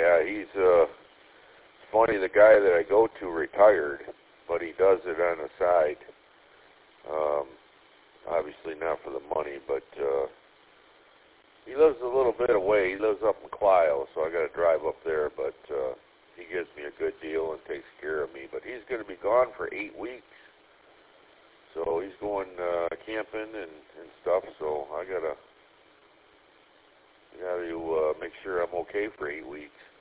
Yeah, he's it's funny, the guy that I go to retired, but he does it on the side. Obviously not for the money, but he lives a little bit away. He lives up in Clio, so I got to drive up there, but he gives me a good deal and takes care of me. But he's going to be gone for 8 weeks. So he's going camping and stuff, so I gotta make sure I'm okay for 8 weeks.